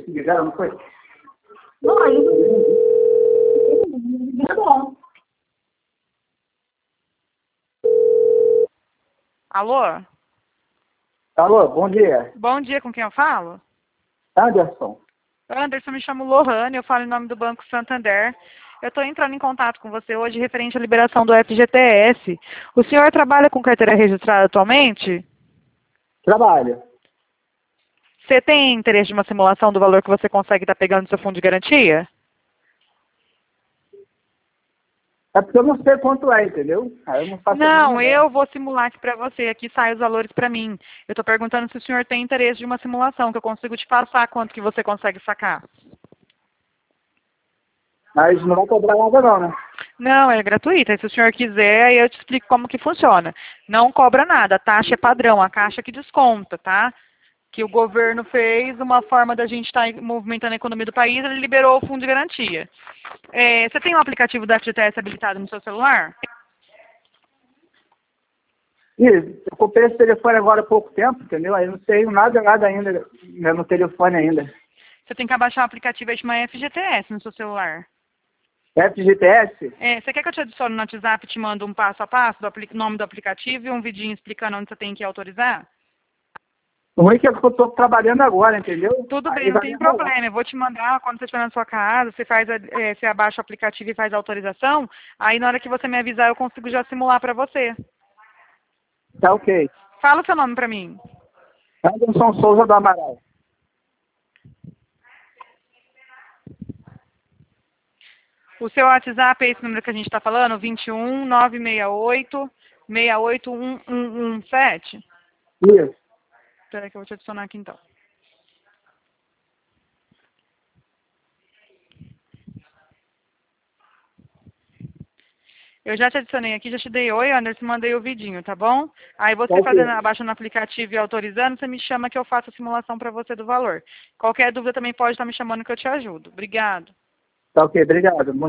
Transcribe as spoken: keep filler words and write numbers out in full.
que ligaram, não foi? Não, ainda não é bom. Alô? Alô, bom dia. Bom dia, com quem eu falo? Anderson. Anderson, me chamo Lohane, eu falo em nome do Banco Santander. Eu estou entrando em contato com você hoje referente à liberação do F G T S. O senhor trabalha com carteira registrada atualmente? Trabalho. Você tem interesse de uma simulação do valor que você consegue estar pegando no seu fundo de garantia? É porque eu não sei quanto é, entendeu? Aí eu não faço a Não, mínima ideia. eu vou simular aqui para você. Aqui saem os valores para mim. Eu estou perguntando se o senhor tem interesse de uma simulação, que eu consigo te passar quanto que você consegue sacar. Mas não vai cobrar nada não, né? Não, é gratuita. Se o senhor quiser, aí eu te explico como que funciona. Não cobra nada, a taxa é padrão, a caixa que desconta, tá? Que o governo fez, uma forma da gente estar movimentando a economia do país, ele liberou o fundo de garantia. É, você tem um aplicativo da F G T S habilitado no seu celular? E eu comprei esse telefone agora há pouco tempo, entendeu? Aí eu não sei nada, nada ainda né, no telefone ainda. Você tem que abaixar o aplicativo aí, chama F G T S no seu celular. F G T S? É, você quer que eu te adicione no WhatsApp e te mando um passo a passo do apli- nome do aplicativo e um vidinho explicando onde você tem que autorizar? O ruim é que eu estou trabalhando agora, entendeu? Tudo Aí bem, não vai tem demorar. problema. Eu vou te mandar, quando você estiver na sua casa, você, faz a, é, você abaixa o aplicativo e faz a autorização. Aí na hora que você me avisar, eu consigo já simular para você. Tá ok. Fala o seu nome para mim. Anderson Souza do Amaral. O seu WhatsApp é esse número que a gente está falando? vinte e um, nove seis oito, seis oito um um um sete? Isso. Espera aí que eu vou te adicionar aqui então. Eu já te adicionei aqui, já te dei oi, Anderson, mandei o vidinho, tá bom? Aí você Ok. fazendo, abaixando o aplicativo e autorizando, você me chama que eu faço a simulação para você do valor. Qualquer dúvida também pode estar me chamando que eu te ajudo. Obrigado. Tá ok, obrigado.